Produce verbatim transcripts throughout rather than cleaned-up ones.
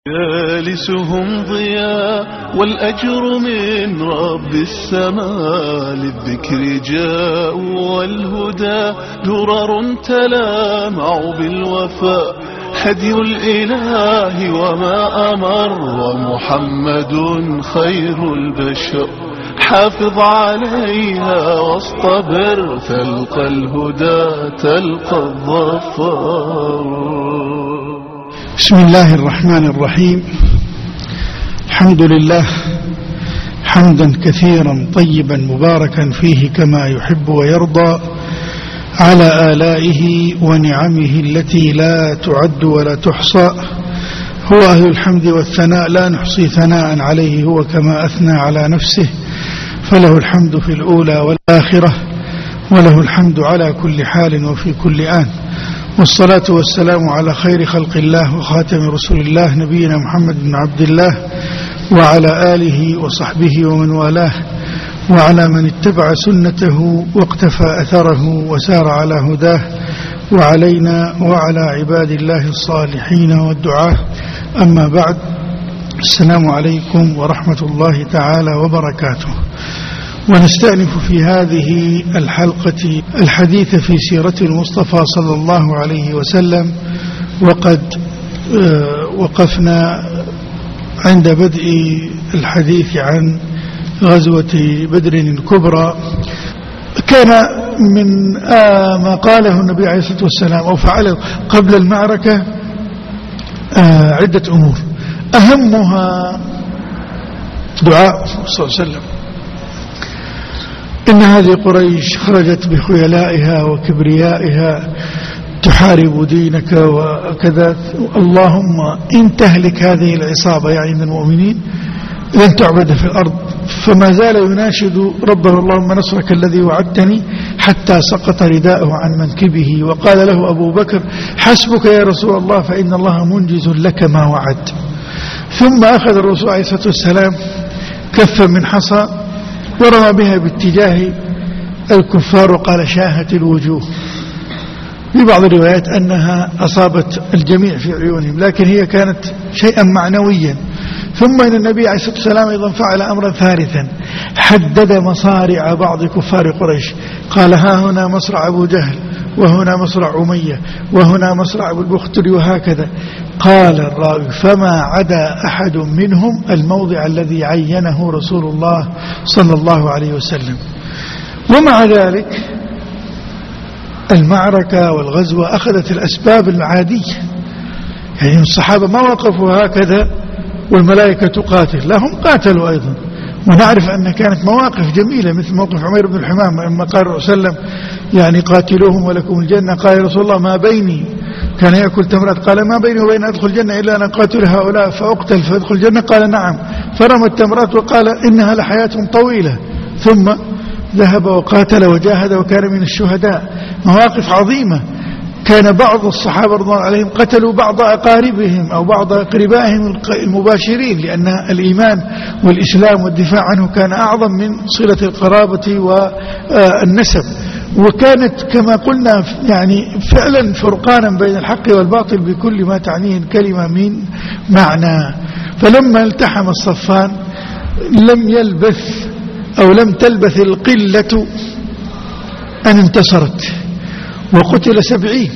جالسهم ضياء والأجر من رب السماء، للذكر جاء والهدى درر تلامع بالوفاء، هدي الإله وما أمر ومحمد خير البشر، حافظ عليها واصطبر تلقى الهدى تلقى الظفر. بسم الله الرحمن الرحيم. الحمد لله حمدا كثيرا طيبا مباركا فيه كما يحب ويرضى، على آلائه ونعمه التي لا تعد ولا تحصى. هو أهل الحمد والثناء، لا نحصي ثناء عليه هو كما أثنى على نفسه، فله الحمد في الأولى والآخرة، وله الحمد على كل حال وفي كل آن. والصلاة والسلام على خير خلق الله وخاتم رسول الله نبينا محمد بن عبد الله، وعلى آله وصحبه ومن والاه، وعلى من اتبع سنته واقتفى أثره وسار على هداه، وعلينا وعلى عباد الله الصالحين والدعاة. أما بعد، السلام عليكم ورحمة الله تعالى وبركاته. ونستأنف في هذه الحلقة الحديث في سيرة المصطفى صلى الله عليه وسلم، وقد وقفنا عند بدء الحديث عن غزوة بدر الكبرى. كان من ما قاله النبي عليه الصلاة والسلام أو فعله قبل المعركة عدة أمور، أهمها دعاء صلى الله عليه وسلم: إن هذه قريش خرجت بخيلائها وكبريائها تحارب دينك وكذا، اللهم إن تهلك هذه العصابة يعني من المؤمنين لن تعبد في الأرض. فما زال يناشد ربه: اللهم نصرك الذي وعدتني، حتى سقط رداءه عن منكبه، وقال له أبو بكر: حسبك يا رسول الله فإن الله منجز لك ما وعد. ثم أخذ الرسول عليه الصلاة والسلام كفا من حصى ورمى بها باتجاه الكفار وقال: شاهت الوجوه. في بعض الروايات أنها أصابت الجميع في عيونهم، لكن هي كانت شيئا معنويا. ثم إن النبي عليه الصلاة والسلام أيضا فعل أمرا ثالثا، حدد مصارع بعض كفار قريش، قال: ها هنا مصرع أبو جهل، وهنا مصرع أمية، وهنا مصرع أبو البختري، وهكذا. قال الراوي: فما عدا أحد منهم الموضع الذي عينه رسول الله صلى الله عليه وسلم. ومع ذلك المعركة والغزوة أخذت الأسباب العادية، يعني الصحابة ما وقفوا هكذا والملائكة تقاتل، لا، هم قاتلوا أيضا. ونعرف أن كانت مواقف جميلة مثل موقف عمير بن الحمام لما قال الرسول صلى الله عليه وسلم: يعني قاتلوهم ولكم الجنة. قال: يا رسول الله ما بيني، كان يأكل تمرات، قال: ما بيني وبين أدخل الجنة إلا أن أقاتل هؤلاء فأقتل فأدخل الجنة. قال: نعم. فرمى التمرات وقال: إنها لحياة طويلة. ثم ذهب وقاتل وجاهد وكان من الشهداء. مواقف عظيمة. كان بعض الصحابة رضي الله عليهم قتلوا بعض أقاربهم أو بعض أقربائهم المباشرين، لأن الإيمان والإسلام والدفاع عنه كان أعظم من صلة القرابة والنسب. وكانت كما قلنا يعني فعلا فرقانا بين الحق والباطل بكل ما تعنيه الكلمة من معنى. فلما التحم الصفان لم يلبث أو لم تلبث القلة أن انتصرت، وقتل سبعين.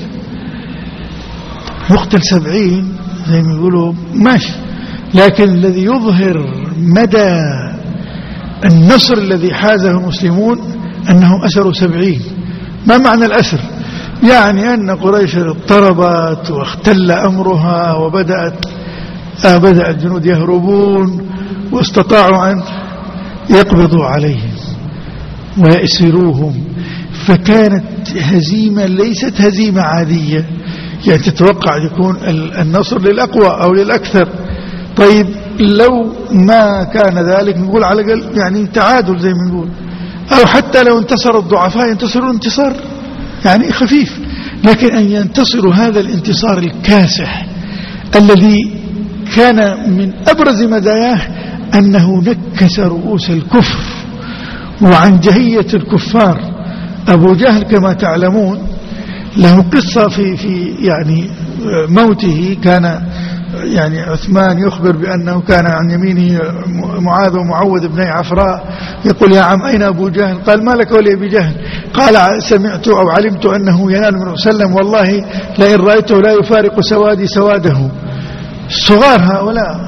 يقتل سبعين زي ما يقولوا ماشي، لكن الذي يظهر مدى النصر الذي حازه المسلمون أنهم أسروا سبعين. ما معنى الأسر؟ يعني أن قريش اضطربت واختل أمرها، وبدأت آه بدأ الجنود يهربون، واستطاعوا أن يقبضوا عليهم ويأسروهم. فكانت هزيمة ليست هزيمة عادية، يعني تتوقع يكون النصر للأقوى أو للأكثر. طيب لو ما كان ذلك نقول على الأقل يعني تعادل زي ما نقول، أو حتى لو انتصر الضعفاء ينتصرون انتصار يعني خفيف، لكن أن ينتصروا هذا الانتصار الكاسح الذي كان من أبرز مزاياه أنه نكس رؤوس الكفر وعنجهية الكفار. أبو جهل كما تعلمون له قصة في في يعني موته، كان يعني عثمان يخبر بأنه كان عن يمينه معاذ ومعوذ بن عفراء، يقول يا عم أين أبو جهل؟ قال ما لك ولأبي جهل؟ قال سمعت أو علمت أنه ينال من سلم والله لئن رأيته لا يفارق سوادي سواده. صغار هؤلاء،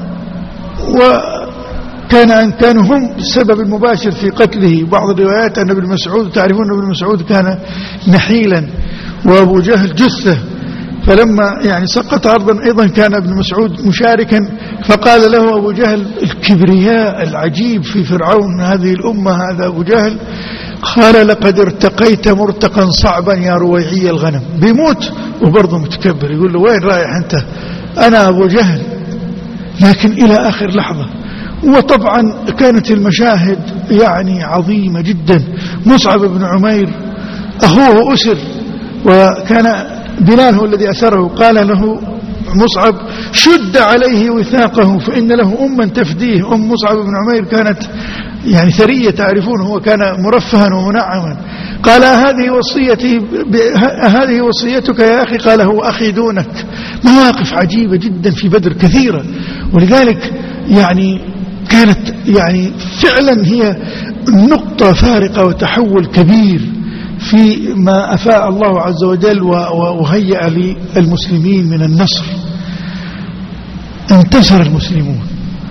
وكان أن كانوا هم السبب المباشر في قتله. بعض الروايات أن ابن مسعود، تعرفون ابن مسعود كان نحيلا وأبو جهل جثة، فلما يعني سقط أرضا أيضا كان ابن مسعود مشاركا، فقال له أبو جهل الكبرياء العجيب في فرعون هذه الأمة هذا أبو جهل، قال لقد ارتقيت مرتقا صعبا يا رويعي الغنم. بيموت وبرضه متكبر، يقول له وين رايح أنت؟ أنا أبو جهل. لكن إلى آخر لحظة. وطبعا كانت المشاهد يعني عظيمة جدا. مصعب بن عمير أخوه أسر، وكان بلال هو الذي أسره، قال له مصعب شد عليه وثاقه فإن له أما تفديه. أم مصعب بن عمير كانت يعني ثرية تعرفون، هو كان مرفها ومنعما. قال هذه وصيتي، هذه وصيتك يا أخي؟ قال هو أخي دونك. مواقف عجيبة جدا في بدر كثيرة، ولذلك يعني كانت يعني فعلا هي نقطة فارقة وتحول كبير في ما أفاء الله عز وجل وهيأ للمسلمين من النصر. انتصر المسلمون.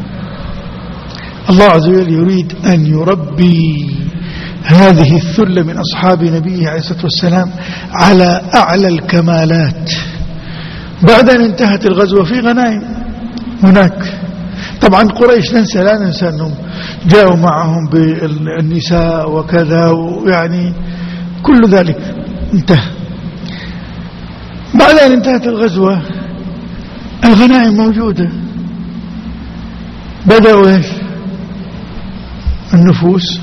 الله عز وجل يريد أن يربي هذه الثلة من أصحاب نبيه عليه الصلاة والسلام على أعلى الكمالات. بعد أن انتهت الغزوة في غنائم هناك. طبعا قريش ننسى لا ننسى أنهم جاءوا معهم بالنساء وكذا، ويعني كل ذلك انتهى. بعد أن انتهت الغزوة الغنائم موجودة. بدأوا ايش؟ النفوس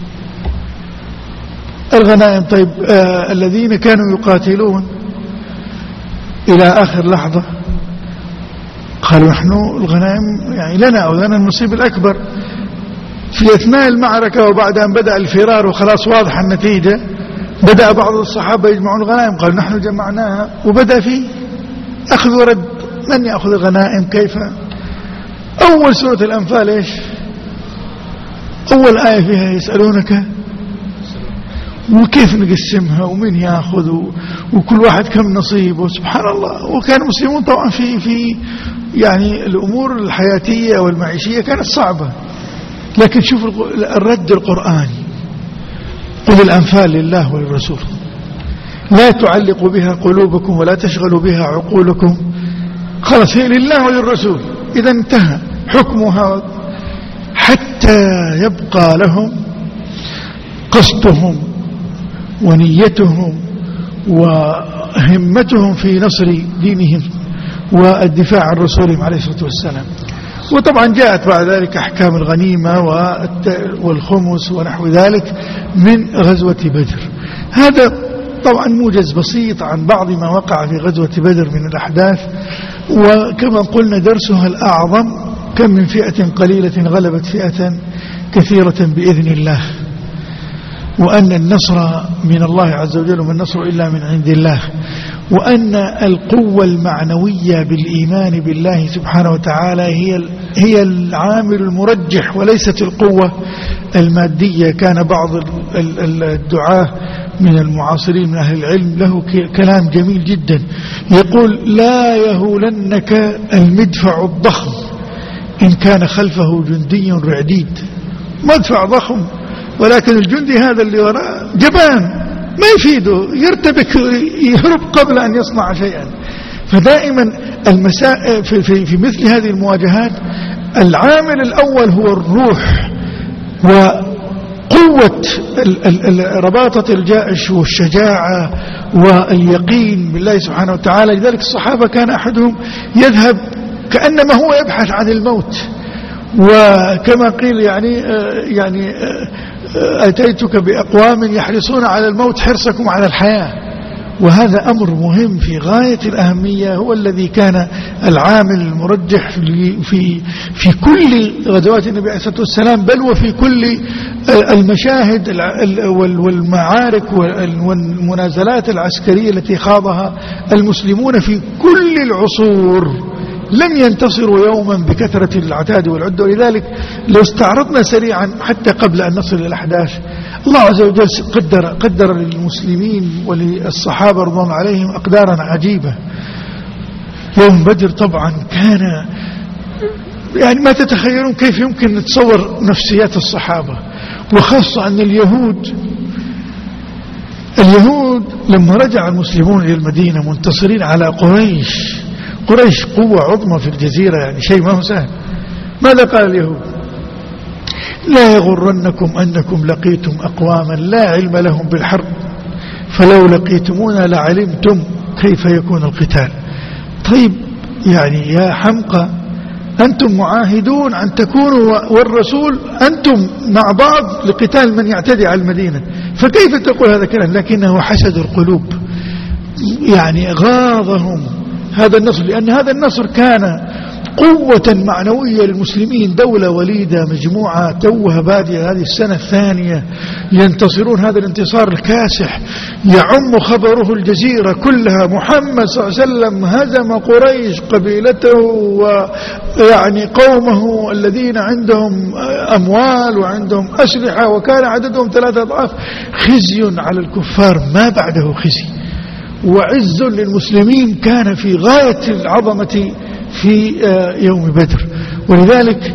الغنائم. طيب آه الذين كانوا يقاتلون إلى آخر لحظة قالوا نحن الغنائم يعني لنا أو لنا النصيب الأكبر. في أثناء المعركة وبعد أن بدأ الفرار وخلاص واضح النتيجة، بدأ بعض الصحابة يجمعون الغنائم، قالوا نحن جمعناها، وبدأ في أخذ ورد. من يأخذ الغنائم؟ كيف؟ أول سورة الأنفال إيش؟ أول آية فيها يسألونك وكيف نقسمها ومن يأخذ وكل واحد كم نصيبه. سبحان الله. وكان المسلمون طبعا في في يعني الأمور الحياتية والمعيشية كانت صعبة، لكن شوف الرد القرآني: قل الأنفال لله وللرسول لا تعلقوا بها قلوبكم ولا تشغلوا بها عقولكم. خلاص هي لله وللرسول، إذا انتهى حكمها، حتى يبقى لهم قصدهم ونيتهم وهمتهم في نصر دينهم والدفاع عن رسولهم عليه الصلاة والسلام. وطبعا جاءت بعد ذلك أحكام الغنيمة والخمس ونحو ذلك من غزوة بدر. هذا طبعا موجز بسيط عن بعض ما وقع في غزوة بدر من الأحداث. وكما قلنا درسها الأعظم: كم من فئة قليلة غلبت فئة كثيرة بإذن الله، وأن النصر من الله عز وجل وما النصر إلا من عند الله، وأن القوة المعنوية بالإيمان بالله سبحانه وتعالى هي هي العامل المرجح وليست القوة المادية. كان بعض الدعاة من المعاصرين من أهل العلم له كلام جميل جدا، يقول: لا يهولنك المدفع الضخم إن كان خلفه جندي رعديد. مدفع ضخم ولكن الجندي هذا اللي وراء جبان ما يفيده، يرتبك يهرب قبل أن يصنع شيئا. فدائما المساء في, في, في مثل هذه المواجهات العامل الأول هو الروح وقوة رباطة الجائش والشجاعة واليقين بالله سبحانه وتعالى. لذلك الصحابة كان أحدهم يذهب كأنما هو يبحث عن الموت، وكما قيل يعني يعني أتيتك بأقوام يحرصون على الموت حرصكم على الحياة. وهذا أمر مهم في غاية الأهمية، هو الذي كان العامل المرجح في في كل غزوات النبي عليه الصلاة والسلام، بل وفي كل المشاهد والمعارك والمنازلات العسكرية التي خاضها المسلمون في كل العصور. لم ينتصروا يوما بكثرة العتاد والعدة. ولذلك لو استعرضنا سريعا حتى قبل أن نصل إلى الأحداث، الله عز وجل قدر, قدر للمسلمين وللصحابة رضوان الله عليهم أقدارا عجيبة. يوم بدر طبعا كان يعني ما تتخيلون كيف يمكن نتصور نفسيات الصحابة، وخاصة أن اليهود اليهود لما رجع المسلمون إلى المدينة منتصرين على قريش، قريش قوة عظمى في الجزيرة، يعني شيء ما هو سهل. ماذا قال اليهود؟ لا يغرنكم أنكم لقيتم أقواما لا علم لهم بالحرب فلو لقيتمونا لعلمتم كيف يكون القتال. طيب يعني يا حمقى، أنتم معاهدون أن تكونوا والرسول أنتم مع بعض لقتال من يعتدي على المدينة، فكيف تقول هذا الكلام؟ لكنه حسد القلوب، يعني غاضهم هذا النصر، لأن هذا النصر كان قوة معنوية للمسلمين، دولة وليدة مجموعة توها بادية هذه السنة الثانية ينتصرون هذا الانتصار الكاسح يعم خبره الجزيرة كلها. محمد صلى الله عليه وسلم هزم قريش قبيلته ويعني قومه الذين عندهم أموال وعندهم أسلحة وكان عددهم ثلاثة أضعاف. خزي على الكفار ما بعده خزي، وعز للمسلمين كان في غاية العظمة في يوم بدر. ولذلك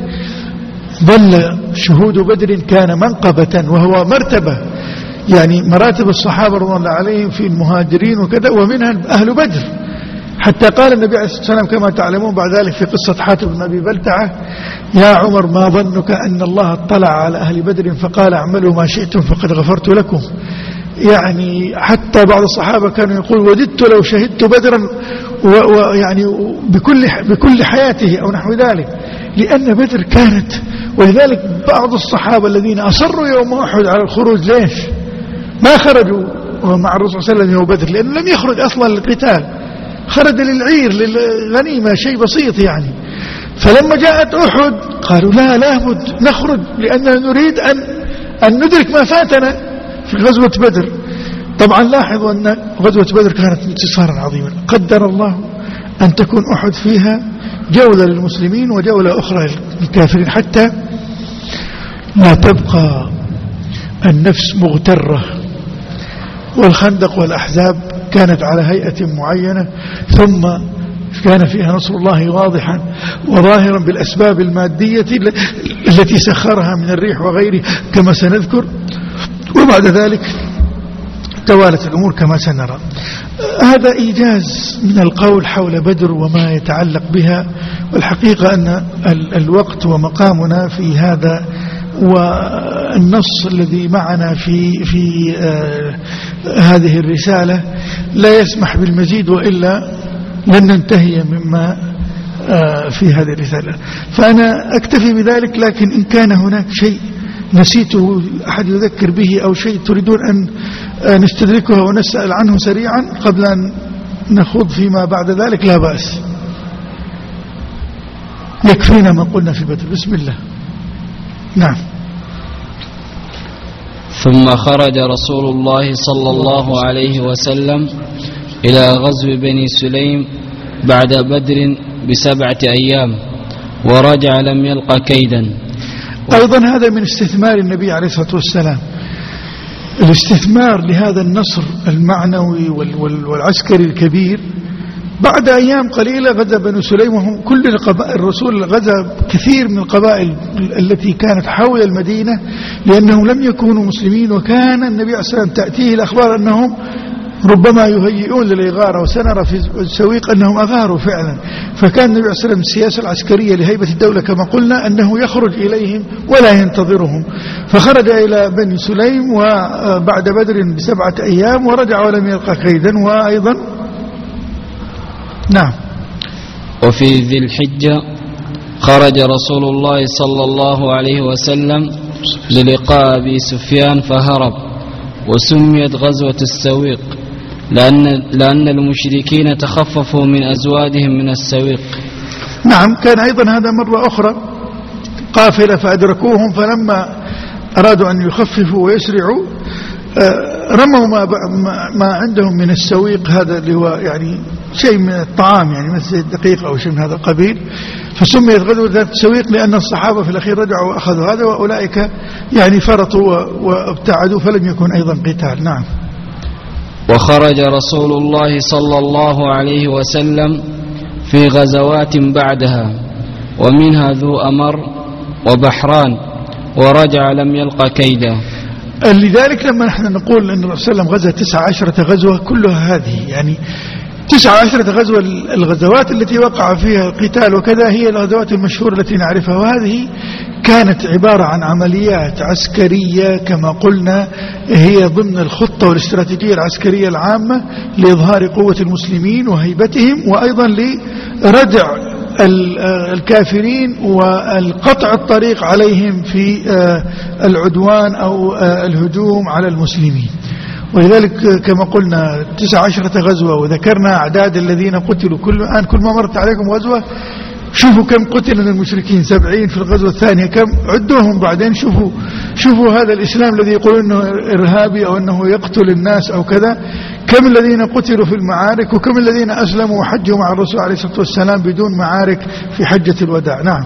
ظل شهود بدر كان منقبة وهو مرتبة، يعني مراتب الصحابة رضي الله عليهم في المهاجرين وكذا، ومنها أهل بدر. حتى قال النبي عليه الصلاة والسلام كما تعلمون بعد ذلك في قصة حاتم بن أبي بلتعة: يا عمر ما ظنك أن الله اطلع على أهل بدر فقال اعملوا ما شئتم فقد غفرت لكم. يعني حتى بعض الصحابة كانوا يقول وددت لو شهدت بدرا ويعني بكل بكل حياته أو نحو ذلك، لأن بدر كانت. ولذلك بعض الصحابة الذين أصروا يوم أحد على الخروج ليش ما خرجوا مع الرسول صلى الله عليه وسلم يوم بدر؟ لأنه لم يخرج أصلا للقتال، خرج للعير للغنيمة شيء بسيط يعني. فلما جاءت أحد قالوا لا لابد نخرج لأننا نريد أن أن ندرك ما فاتنا في غزوة بدر. طبعا لاحظوا أن غزوة بدر كانت انتصارا عظيما، قدر الله أن تكون أحد فيها جولة للمسلمين وجولة أخرى للكافرين، حتى لا تبقى النفس مغترة. والخندق والأحزاب كانت على هيئة معينة، ثم كان فيها نصر الله واضحا وظاهرا بالأسباب المادية التي سخرها من الريح وغيره كما سنذكر، وبعد ذلك توالت الأمور كما سنرى. هذا إيجاز من القول حول بدر وما يتعلق بها. والحقيقة أن الوقت ومقامنا في هذا والنص الذي معنا في في آه هذه الرسالة لا يسمح بالمزيد، وإلا لن ننتهي مما آه في هذه الرسالة. فأنا أكتفي بذلك، لكن إن كان هناك شيء نسيته أحد يذكر به أو شيء تريدون أن نستدركه ونسأل عنه سريعا قبل أن نخوض فيما بعد ذلك لا بأس. يكفينا ما قلنا في بدر. بسم الله. نعم. ثم خرج رسول الله صلى الله عليه وسلم إلى غزو بني سليم بعد بدر بسبعة أيام ورجع لم يلق كيدا. أيضا هذا من استثمار النبي عليه الصلاة والسلام، الاستثمار لهذا النصر المعنوي والعسكري الكبير. بعد أيام قليلة غزا بنو سليم، وهم كل القبائل. الرسول غزا كثير من القبائل التي كانت حول المدينة لأنهم لم يكونوا مسلمين، وكان النبي عليه الصلاة والسلام تأتيه الأخبار أنهم ربما يهيئون للإغارة، وسنرى في السويق أنهم أغاروا فعلا. فكان النبي عليه الصلاة والسلام السياسة العسكرية لهيبة الدولة كما قلنا أنه يخرج إليهم ولا ينتظرهم. فخرج إلى بني سليم وبعد بدر بسبعة أيام ورجع ولم يلقى كيدا. وأيضا نعم. وفي ذي الحجة خرج رسول الله صلى الله عليه وسلم للقاء أبي سفيان فهرب، وسميت غزوة السويق لأن, لأن المشركين تخففوا من أزوادهم من السويق. نعم. كان أيضا هذا مرة أخرى قافلة فأدركوهم، فلما أرادوا أن يخففوا ويسرعوا رموا ما, ما عندهم من السويق، هذا اللي هو يعني شيء من الطعام يعني مثل الدقيق أو شيء من هذا القبيل، فسميت غزوة ذات السويق لأن الصحابة في الأخير رجعوا وأخذوا هذا، وأولئك يعني فرطوا وابتعدوا فلم يكن أيضا قتال. نعم. وخرج رسول الله صلى الله عليه وسلم في غزوات بعدها، ومنها ذو أمر وبحران، ورجع لم يلق كيدا. لذلك لما نحن نقول أن الرسول صلى الله عليه وسلم غزا تسع عشرة غزوة كلها هذه يعني تسع عشرة غزوة، الغزوات التي وقع فيها القتال وكذا هي الغزوات المشهورة التي نعرفها، وهذه كانت عبارة عن عمليات عسكرية كما قلنا هي ضمن الخطة والاستراتيجية العسكرية العامة لإظهار قوة المسلمين وهيبتهم، وأيضا لردع الكافرين والقطع الطريق عليهم في العدوان أو الهجوم على المسلمين. ولذلك كما قلنا تسع عشرة غزوة، وذكرنا أعداد الذين قتلوا. كل الآن كل ما مرت عليكم غزوة شوفوا كم قتل من المشركين، سبعين في الغزوة الثانية، كم عدوهم بعدين. شوفوا شوفوا هذا الإسلام الذي يقول أنه إرهابي أو أنه يقتل الناس أو كذا، كم الذين قتلوا في المعارك وكم الذين أسلموا وحجوا مع الرسول عليه الصلاة والسلام بدون معارك في حجة الوداع. نعم.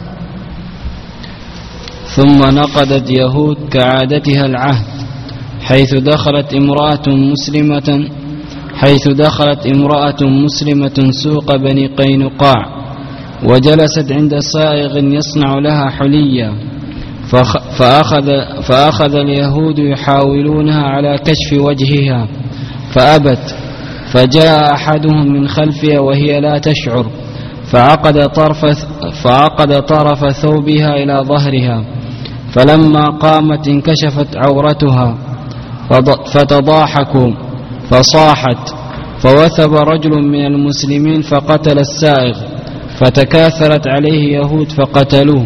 ثم نقضت يهود كعادتها العهد، حيث دخلت امرأة مسلمة حيث دخلت امرأة مسلمة سوق بني قينقاع، وجلست عند صائغ يصنع لها حليا، فأخذ, فأخذ اليهود يحاولونها على كشف وجهها فأبت، فجاء أحدهم من خلفها وهي لا تشعر، فعقد طرف, فعقد طرف ثوبها إلى ظهرها، فلما قامت انكشفت عورتها، فتضاحكوا فصاحت، فوثب رجل من المسلمين فقتل السائغ، فتكاثرت عليه يهود فقتلوه.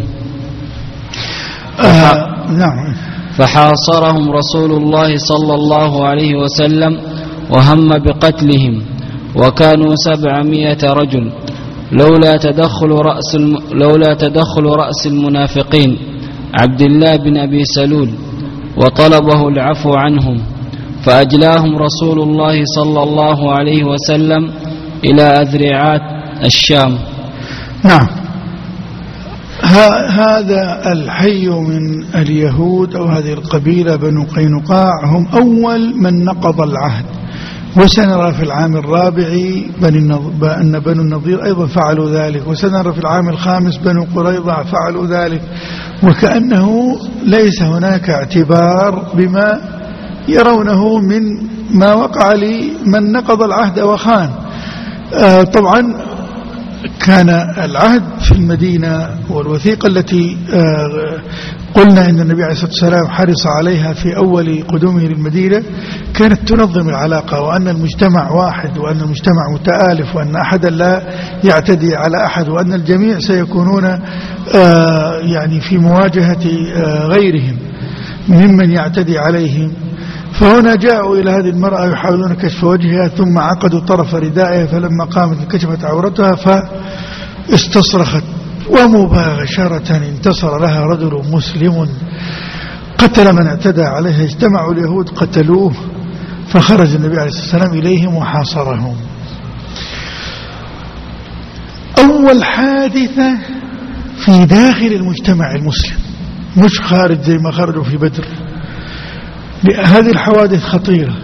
آه نعم. فحاصرهم رسول الله صلى الله عليه وسلم وهم بقتلهم، وكانوا سبعمائة رجل، لولا تدخل رأس الم... لولا تدخل رأس المنافقين عبد الله بن أبي سلول، وطلبه العفو عنهم، فأجلاهم رسول الله صلى الله عليه وسلم إلى أذرعات الشام. نعم. هذا الحي من اليهود أو هذه القبيلة بنو قينقاع هم أول من نقض العهد، وسنرى في العام الرابع أن بنو النضير أيضا فعلوا ذلك، وسنرى في العام الخامس بنو قريظة فعلوا ذلك، وكأنه ليس هناك اعتبار بما يرونه من ما وقع لمن نقض العهد وخان. آه طبعا كان العهد في المدينة، والوثيقة التي آه قلنا إن النبي عليه الصلاة والسلام حرص عليها في أول قدومه للمدينة كانت تنظم العلاقة، وأن المجتمع واحد، وأن المجتمع متآلف، وأن أحدا لا يعتدي على أحد، وأن الجميع سيكونون آه يعني في مواجهة آه غيرهم ممن يعتدي عليهم. فهنا جاءوا إلى هذه المرأة يحاولون كشف وجهها، ثم عقدوا طرف ردائها، فلما قامت انكشفت عورتها فاستصرخت، ومباشرة انتصر لها رجل مسلم قتل من اعتدى عليها. اجتمعوا اليهود قتلوه، فخرج النبي عليه الصلاة والسلام إليهم وحاصرهم. أول حادثة في داخل المجتمع المسلم، مش خارج زي ما خرجوا في بدر. هذه الحوادث خطيرة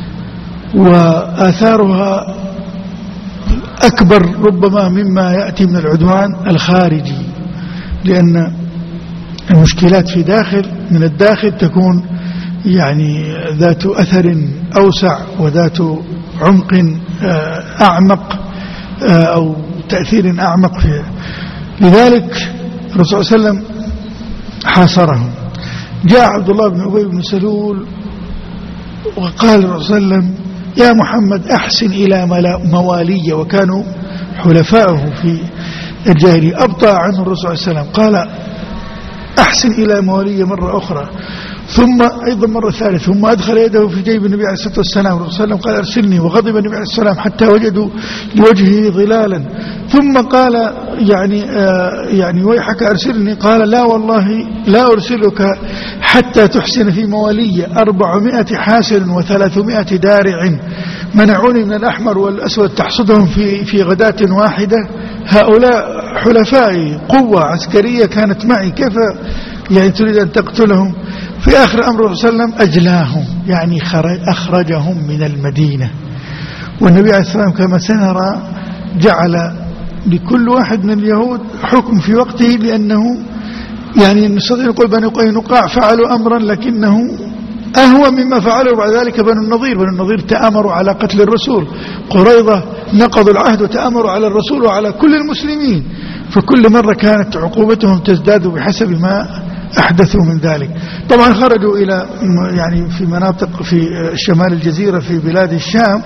وآثارها أكبر ربما مما يأتي من العدوان الخارجي، لأن المشكلات في داخل من الداخل تكون يعني ذات أثر أوسع وذات عمق أعمق أو تأثير أعمق فيها. لذلك الرسول صلى الله عليه وسلم حاصرهم. جاء عبد الله بن أبي بن سلول وقال الرسول صلى الله عليه وسلم: يا محمد أحسن إلى موالي، وكانوا حلفاؤه في الجاهلية. أبطأ عنه الرسول صلى الله عليه وسلم، قال: أحسن إلى موالي مرة أخرى، ثم أيضا مرة ثالثة، ثم أدخل يده في جيب النبي عليه الصلاة والسلام. الرسول صلى الله عليه وسلم قال: أرسلني، وغضب النبي عليه الصلاة والسلام حتى وجدوا لوجهه ظلالا، ثم قال: يعني آه يعني ويحك أرسلني، قال: لا والله لا أرسلك حتى تحسن في موالي أربعمائة حاسر وثلاثمائة دارع منعوني من الأحمر والأسود تحصدهم في في غداة واحدة. هؤلاء حلفائي، قوة عسكرية كانت معي، كيف يعني تريد أن تقتلهم؟ في آخر أمر صلى الله عليه وسلم أجلاهم، يعني أخرجهم من المدينة. والنبي عليه السلام كما سنرى جعل لكل واحد من اليهود حكم في وقته، لأنه يعني نستطيع نقول بني قينقاع فعلوا أمرا لكنه أهوى مما فعلوا بعد ذلك بنو النضير. بنو النضير تآمروا على قتل الرسول، قريظة نقضوا العهد وتآمروا على الرسول وعلى كل المسلمين، فكل مرة كانت عقوبتهم تزداد بحسب ما أحدثوا من ذلك. طبعا خرجوا إلى يعني في مناطق في شمال الجزيرة في بلاد الشام،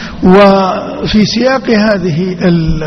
وفي سياق هذه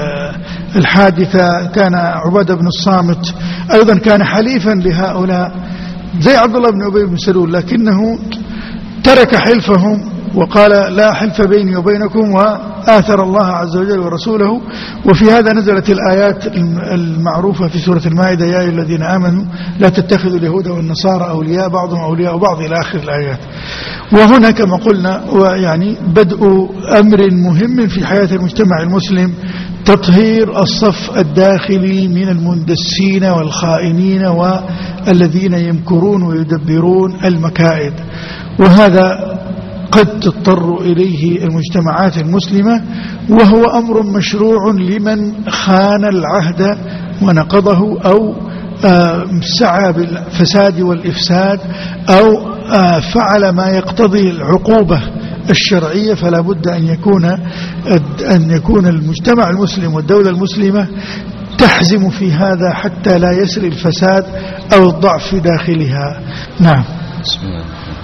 الحادثة كان عبادة بن الصامت أيضا كان حليفا لهؤلاء زي عبد الله بن أبي بن سلول، لكنه ترك حلفهم وقال لا حلف بيني وبينكم، وآثر الله عز وجل ورسوله. وفي هذا نزلت الآيات المعروفة في سورة المائدة: يا أيها الذين آمنوا لا تتخذوا اليهود والنصارى أولياء بعضهم أولياء بعض إلى آخر الآيات. وهنا كما قلنا ويعني بدء أمر مهم في حياة المجتمع المسلم، تطهير الصف الداخلي من المندسين والخائنين والذين يمكرون ويدبرون المكائد. وهذا قد تضطر إليه المجتمعات المسلمة، وهو أمر مشروع لمن خان العهد ونقضه أو سعى بالفساد والإفساد أو فعل ما يقتضي العقوبة الشرعية. فلا بد أن يكون أن يكون المجتمع المسلم والدولة المسلمة تحزم في هذا حتى لا يسري الفساد أو الضعف في داخلها. نعم. بسم الله.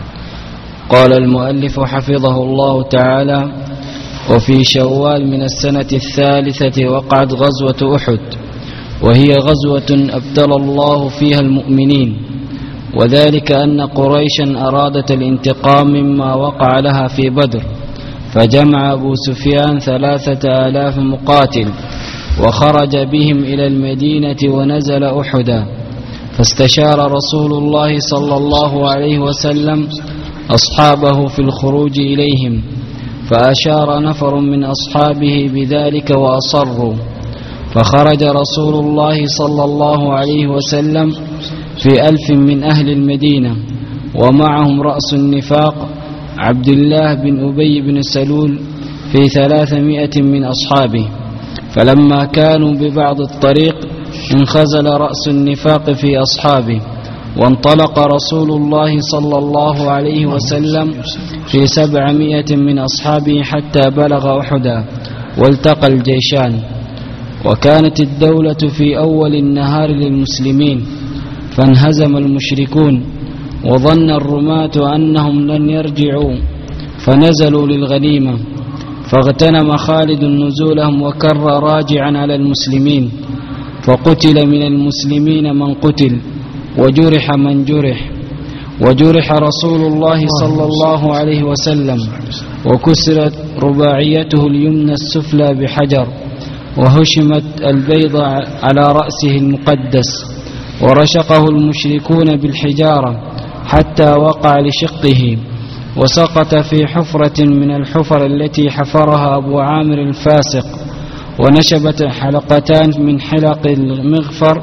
قال المؤلف حفظه الله تعالى: وفي شوال من السنة الثالثة وقعت غزوة أحد، وهي غزوة أبتلى الله فيها المؤمنين، وذلك أن قريشا أرادت الانتقام مما وقع لها في بدر، فجمع أبو سفيان ثلاثة آلاف مقاتل وخرج بهم إلى المدينة ونزل أحدا، فاستشار رسول الله صلى الله عليه وسلم أصحابه في الخروج إليهم، فأشار نفر من أصحابه بذلك وأصروا، فخرج رسول الله صلى الله عليه وسلم في ألف من أهل المدينة، ومعهم رأس النفاق عبد الله بن أبي بن سلول في ثلاثمائة من أصحابه. فلما كانوا ببعض الطريق انخزل رأس النفاق في أصحابه، وانطلق رسول الله صلى الله عليه وسلم في سبعمائة من أصحابه حتى بلغ أحدا، والتقى الجيشان. وكانت الدولة في أول النهار للمسلمين، فانهزم المشركون، وظن الرماة أنهم لن يرجعوا، فنزلوا للغنيمة، فاغتنم خالد نزولهم وكر راجعا على المسلمين، فقتل من المسلمين من قتل، وجرح من جرح، وجرح رسول الله صلى الله عليه وسلم، وكسرت رباعيته اليمنى السفلى بحجر، وهشمت البيض على رأسه المقدس، ورشقه المشركون بالحجارة حتى وقع لشقه، وسقط في حفرة من الحفر التي حفرها أبو عامر الفاسق، ونشبت حلقتان من حلق المغفر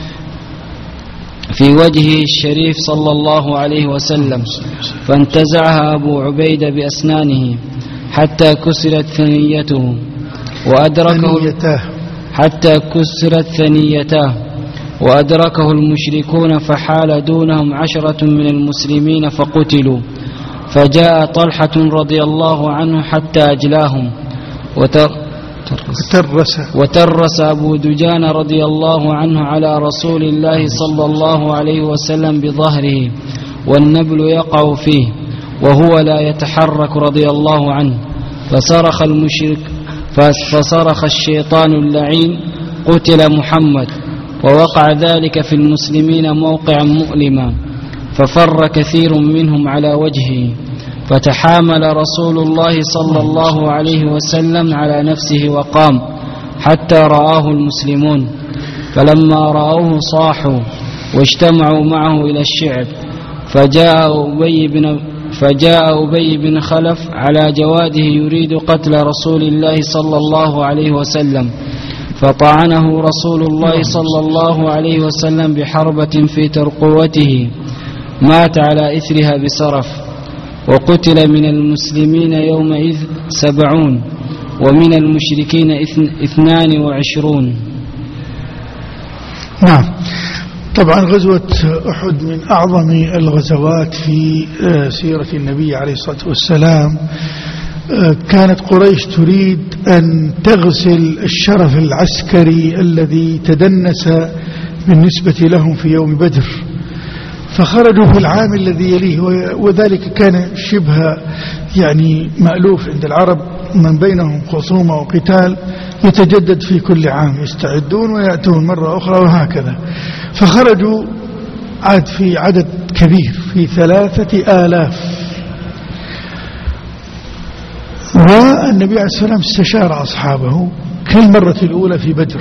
في وجهه الشريف صلى الله عليه وسلم، فانتزعها أبو عبيدة بأسنانه حتى كسرت ثنيته، وأدركه حتى كسرت ثنيته وأدركه المشركون، فحال دونهم عشرة من المسلمين فقتلوا. فجاء طلحة رضي الله عنه حتى أجلاهم، وتر وترس, وترس أبو دجان رضي الله عنه على رسول الله صلى الله عليه وسلم بظهره، والنبل يقع فيه وهو لا يتحرك رضي الله عنه. فصرخ المشرك فصرخ الشيطان اللعين: قتل محمد. ووقع ذلك في المسلمين موقعا مؤلما، ففر كثير منهم على وجهه، فتحامل رسول الله صلى الله عليه وسلم على نفسه وقام حتى رآه المسلمون، فلما رأوه صاحوا واجتمعوا معه إلى الشعب. فجاء أبي بن, فجاء أبي بن خلف على جواده يريد قتل رسول الله صلى الله عليه وسلم، فطعنه رسول الله صلى الله عليه وسلم بحربة في ترقوته، مات على إثرها بسرف. وقتل من المسلمين يومئذ سبعون، ومن المشركين اثنان وعشرون. نعم. طبعا غزوة أحد من أعظم الغزوات في سيرة النبي عليه الصلاة والسلام. كانت قريش تريد أن تغسل الشرف العسكري الذي تدنس بالنسبة لهم في يوم بدر، فخرجوا في العام الذي يليه، وذلك كان شبه يعني مألوف عند العرب، من بينهم خصومة وقتال يتجدد في كل عام، يستعدون ويأتون مرة أخرى وهكذا. فخرجوا عاد في عدد كبير في ثلاثة آلاف، والنبي عليه الصلاة والسلام استشار أصحابه كالمرة الأولى في بدر،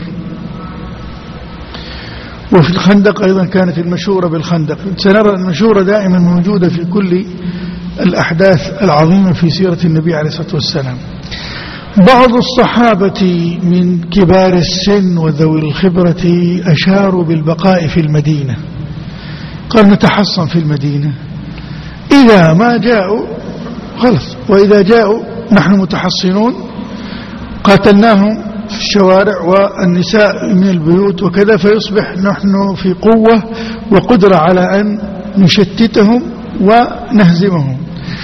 وفي الخندق أيضا كانت المشورة بالخندق. سنرى المشورة دائما موجودة في كل الأحداث العظيمة في سيرة النبي عليه الصلاة والسلام. بعض الصحابة من كبار السن وذوي الخبرة أشاروا بالبقاء في المدينة، قال نتحصن في المدينة، إذا ما جاءوا خلص، وإذا جاءوا نحن متحصنون قاتلناهم في الشوارع والنساء من البيوت وكذا، فيصبح نحن في قوة وقدرة على أن نشتتهم ونهزمهم.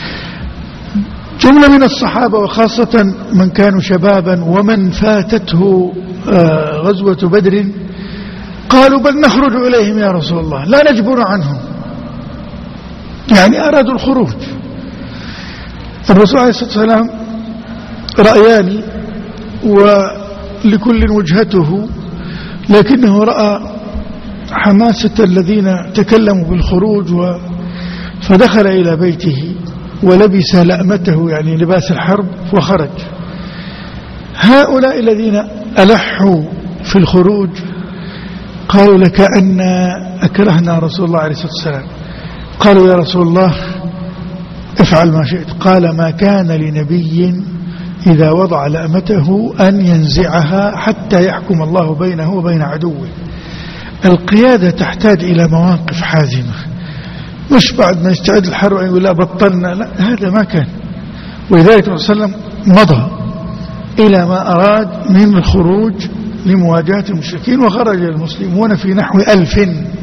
جملة من الصحابة وخاصة من كانوا شبابا ومن فاتته غزوة بدر قالوا بل نخرج إليهم يا رسول الله، لا نجبر عنهم، يعني أرادوا الخروج. الرسول عليه الصلاة والسلام رأيان ولكل وجهته، لكنه رأى حماسة الذين تكلموا بالخروج، فدخل إلى بيته ولبس لأمته يعني لباس الحرب وخرج. هؤلاء الذين ألحوا في الخروج قالوا لكأن أكرهنا رسول الله عليه الصلاة والسلام. قالوا يا رسول الله افعل ما شئت. قال ما كان لنبي إذا وضع لأمته أن ينزعها حتى يحكم الله بينه وبين عدوه. القيادة تحتاج إلى مواقف حازمة، مش بعد ما يستعد الحرب يقول لا بطلنا، لا، هذا ما كان. ولذلك الرسول صلى الله عليه وسلم مضى إلى ما أراد من الخروج لمواجهة المشركين، وخرج المسلمون في نحو ألف،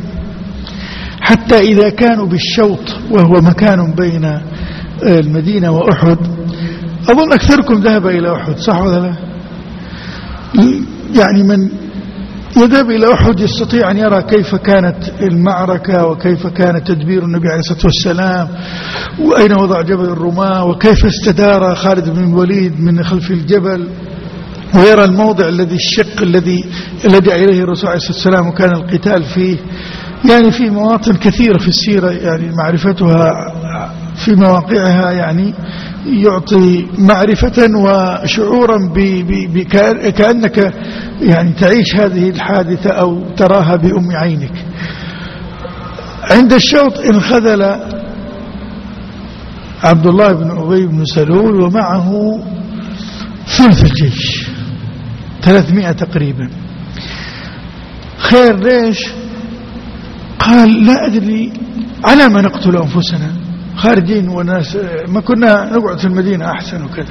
حتى إذا كانوا بالشوط وهو مكان بين المدينة وأحد. أظن أكثركم ذهب إلى أحد، صح ولا لا؟ يعني من يذهب إلى أحد يستطيع أن يرى كيف كانت المعركة وكيف كان تدبير النبي عليه الصلاة والسلام، وأين وضع جبل الرماة، وكيف استدار خالد بن الوليد من خلف الجبل، ويرى الموضع الذي الشق الذي لجأ إليه الرسول عليه الصلاة والسلام وكان القتال فيه. يعني في مواطن كثيرة في السيرة يعني معرفتها في مواقعها يعني يعطي معرفة وشعورا كأنك يعني تعيش هذه الحادثة أو تراها بأم عينك. عند الشوط انخذل عبد الله بن أبي بن سلول ومعه ثلث الجيش، ثلاثمائة تقريبا. خير ليش؟ قال لا أدري على ما نقتل أنفسنا، خارجين وناس ما كنا نقعد في المدينة أحسن وكذا.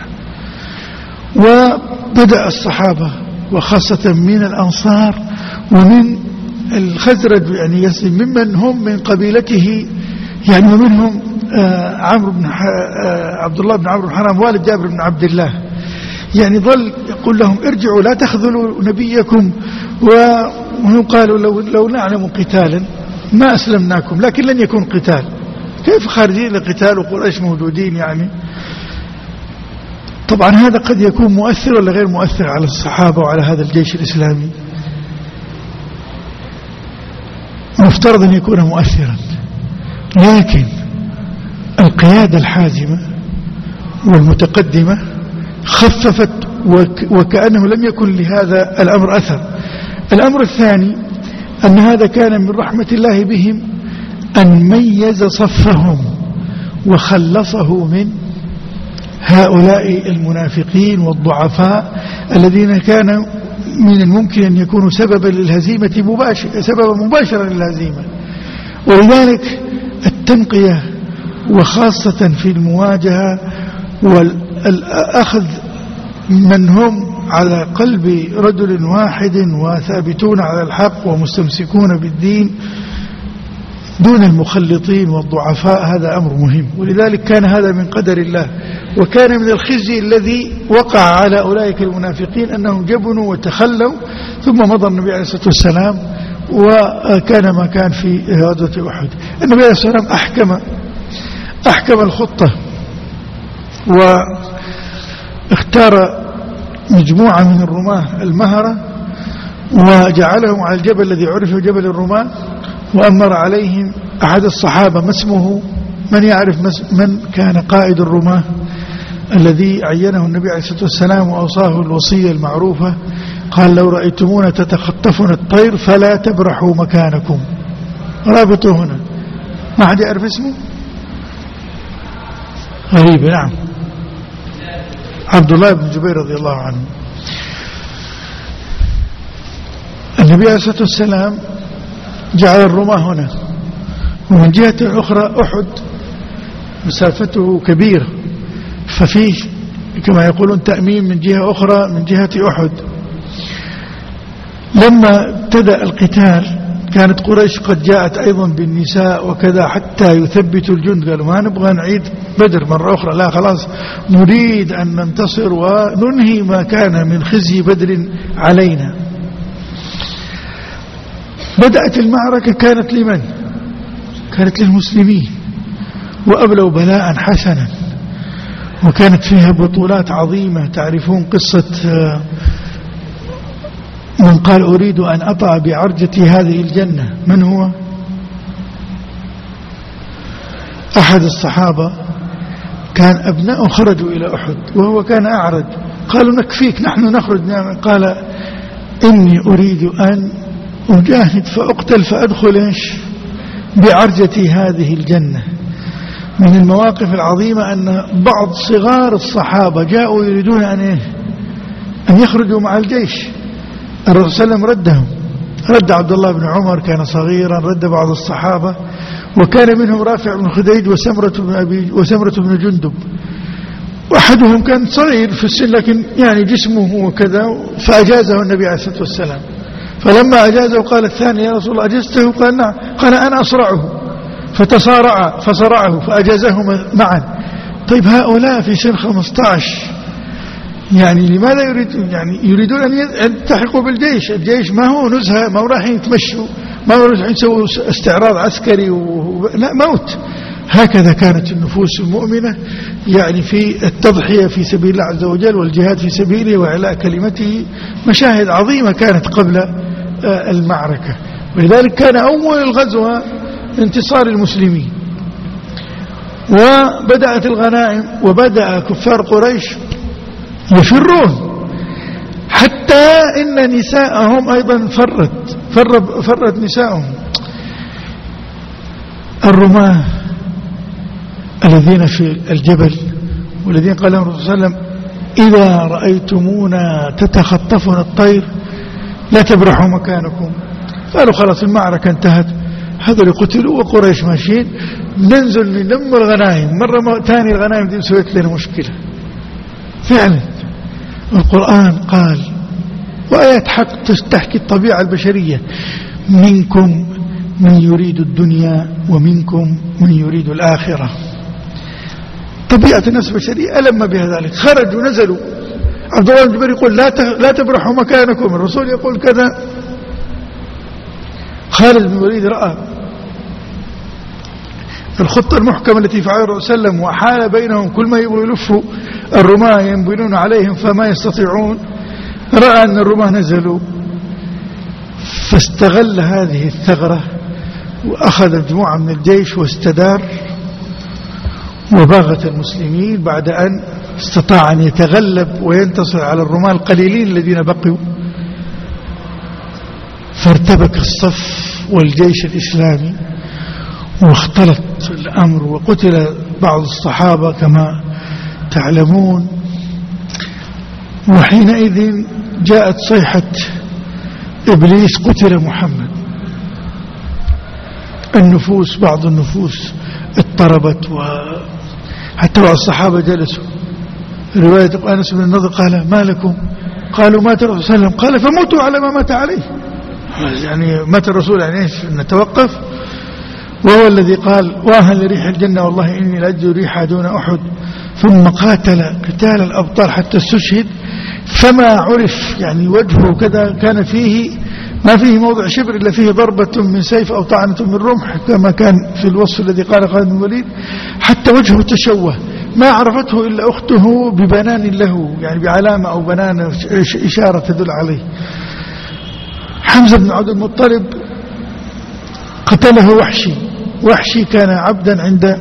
وبدأ الصحابة وخاصة من الأنصار ومن الخزرج يعني يسلم ممن هم من قبيلته، يعني ومنهم عمرو بن عبد الله بن عمرو بن حرام والد جابر بن عبد الله، يعني ظل يقول لهم ارجعوا لا تخذلوا نبيكم. وهم قالوا لو, لو نعلم قتالا ما أسلمناكم، لكن لن يكون قتال، كيف خارجين لقتال وقريش موجودين يعني. طبعا هذا قد يكون مؤثر ولا غير مؤثر على الصحابة وعلى هذا الجيش الإسلامي، مفترض أن يكون مؤثرا، لكن القيادة الحازمة والمتقدمة خففت وكأنه لم يكن لهذا الأمر أثر. الأمر الثاني أن هذا كان من رحمة الله بهم أن ميز صفهم وخلصه من هؤلاء المنافقين والضعفاء الذين كانوا من الممكن أن يكونوا سببا للهزيمة مباشر سببا مباشرا للهزيمة. ولذلك التنقية وخاصة في المواجهة والأخذ من هم على قلب رجل واحد وثابتون على الحق ومستمسكون بالدين دون المخلطين والضعفاء، هذا أمر مهم. ولذلك كان هذا من قدر الله، وكان من الخزي الذي وقع على أولئك المنافقين أنهم جبنوا وتخلوا، ثم مضى النبي عليه الصلاة والسلام وكان ما كان في غزوة أحد. النبي عليه الصلاة والسلام أحكم أحكم الخطة واختار مجموعة من الرماة المهرة وجعلهم على الجبل الذي عرف جبل الرماة، وأمر عليهم أحد الصحابة. ما اسمه؟ من يعرف من كان قائد الرماة الذي عينه النبي عليه الصلاة والسلام وأوصاه الوصية المعروفة؟ قال: لو رأيتمونا تتخطفنا الطير فلا تبرحوا مكانكم. رابطوا هنا. ما حد يعرف اسمه؟ غريب. نعم، عبد الله بن جبير رضي الله عنه. النبي عليه الصلاة والسلام جعل الرماة هنا، ومن جهة أخرى أحد مسافته كبيرة، ففيه كما يقولون تأمين من جهة أخرى من جهة أحد. لما ابتدأ القتال كانت قريش قد جاءت أيضا بالنساء وكذا حتى يثبتوا الجند، قالوا ما نبغى نعيد بدر مرة أخرى، لا خلاص نريد أن ننتصر وننهي ما كان من خزي بدر علينا. بدأت المعركة، كانت لمن؟ كانت للمسلمين، وأبلوا بلاء حسنا، وكانت فيها بطولات عظيمة. تعرفون قصة من قال أريد أن أطع بعرجة هذه الجنة؟ من هو؟ أحد الصحابة كان أبناء خرجوا إلى أحد وهو كان أعرج، قالوا نكفيك نحن نخرج. قال: إني أريد أن أجاهد فأقتل فأدخل إيش بعرجة هذه الجنة. من المواقف العظيمة أن بعض صغار الصحابة جاءوا يريدون أن إيه أن يخرجوا مع الجيش. الرسول صلى الله عليه وسلم ردهم، رد عبد الله بن عمر كان صغيرا، رد بعض الصحابة، وكان منهم رافع بن خديج وسمرة بن, أبي وسمرة بن جندب. وأحدهم كان صغير في السن لكن يعني جسمه وكذا، فأجازه النبي عليه الصلاة والسلام. فلما أجازه قال الثاني: يا رسول الله أجزته؟ قال: نعم. قال: أنا أصرعه. فتصارع فصرعه فأجازهما معا. طيب هؤلاء في سن خمسة عشر يعني لماذا يريدون يعني يريدون أن يلتحقوا بالجيش؟ الجيش ما هو نزهة، ما هو راح يتمشوا، ما هو راح يسووا استعراض عسكري و... لا، موت. هكذا كانت النفوس المؤمنة يعني في التضحية في سبيل الله عز وجل والجهاد في سبيله وإعلاء كلمته. مشاهد عظيمة كانت قبل المعركة، ولذلك كان أول الغزوة انتصار المسلمين، وبدأت الغنائم، وبدأ كفار قريش يفرون، حتى إن نساءهم أيضا فرت فرت, فرت نساءهم. الرماة الذين في الجبل والذين قال لهم الرسول صلى الله عليه وسلم: إذا رأيتمونا تتخطفنا الطير لا تبرحوا مكانكم. قالوا خلاص المعركة انتهت، هذول قتلوا وقريش ماشيين، ننزل نلم الغنائم. مرة ثانية الغنائم دي سويت لنا مشكلة فعلا. القرآن قال وآيات حق تحكي الطبيعة البشرية: منكم من يريد الدنيا ومنكم من يريد الآخرة. طبيعة الناس البشرية ألم بها ذلك. خرجوا نزلوا، عبد الله بن جبير يقول لا لا تبرحوا مكانكم، الرسول يقول كذا. خالد بن الوليد رأى الخطة المحكمة التي فعلها الرسول صلى الله عليه وسلم وحال بينهم، كل ما يبغوا يلفوا الرماة ينبلون عليهم فما يستطيعون. رأى أن الرماة نزلوا، فاستغل هذه الثغرة وأخذ مجموعة من الجيش واستدار وباغت المسلمين بعد أن استطاع أن يتغلب وينتصر على الرماة القليلين الذين بقوا. فارتبك الصف والجيش الإسلامي واختلط الأمر، وقتل بعض الصحابة كما تعلمون. وحينئذ جاءت صيحة إبليس قتل محمد. النفوس بعض النفوس اضطربت، وحتى بعض الصحابة جلسوا. رواية أنس بن النضر قال: ما لكم؟ قالوا: مات الرسول صلى الله عليه وسلم. قال: فموتوا على ما مات عليه. يعني مات الرسول، يعني ايش نتوقف؟ وهو الذي قال: واها لريح الجنة والله إني لأجد ريحها دون أحد. ثم قاتل قتال الأبطال حتى استشهد، فما عرف يعني وجهه كذا، كان فيه ما فيه موضع شبر إلا فيه ضربة من سيف أو طعنة من رمح، كما كان في الوصف الذي قال خالد بن الوليد. حتى وجهه تشوه، ما عرفته إلا أخته ببنان له، يعني بعلامة أو بنان إشارة تدل عليه. حمزة بن عبد المطلب قتله وحشي. وحشي كان عبدا عند